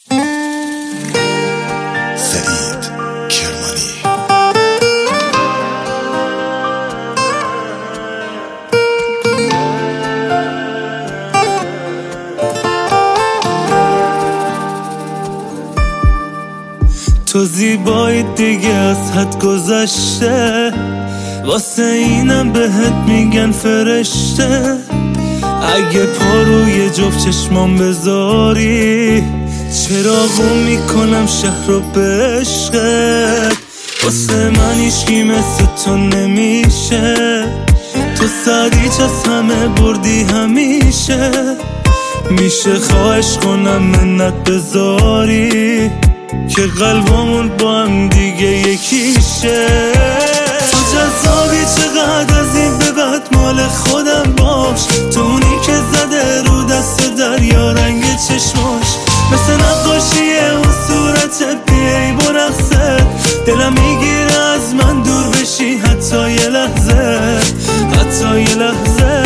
سعید کرمانی. تو زیبایی دیگه از حد گذشته، واسه اینم بهت میگن فرشته. اگه پا روی جفت چشمام بذاری، چراغو میکنم شهر رو به عشقت. واسه من هیچکی مثل تو نمیشه، تو سریچ از همه بردی همیشه. میشه خواهش کنم منت بذاری که قلبمون با هم دیگه یکیشه. تو جذابی چقدر از این به بعد مال خودم باش. تو اونی که زده رو دست دریا رنگ چشماش، مثل نقاشی اون صورت بیایی برقصه. دلم میگیره از من دور بشی حتی یه لحظه، حتی یه لحظه.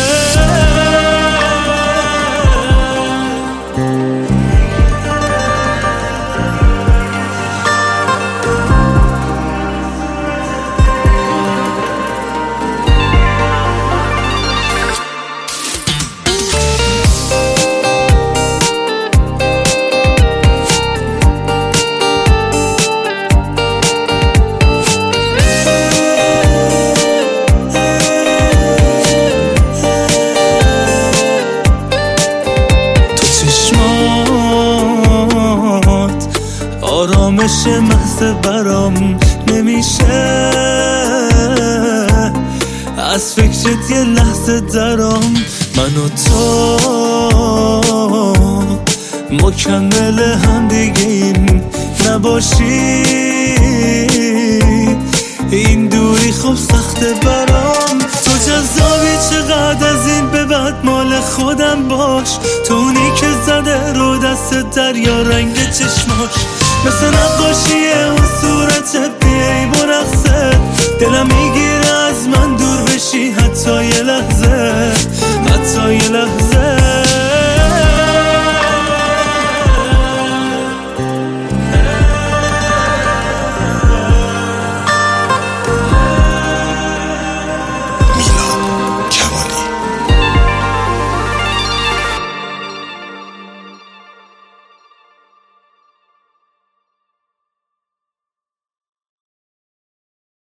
آرامش محض برام نمیشه، از فکرت یه لحظه درام. من و تو مکمل هم دیگه این نباشی، این دوری خوب سخته برام. تو جذابی چقدر از این به بعد مال خودم باش. تو اونی که زده رو دست دریا رنگ چشماش، مثل نقاشی اون صورت بیایی برقصه. دلم میگیره از من دور بشی حتی یه لحظه.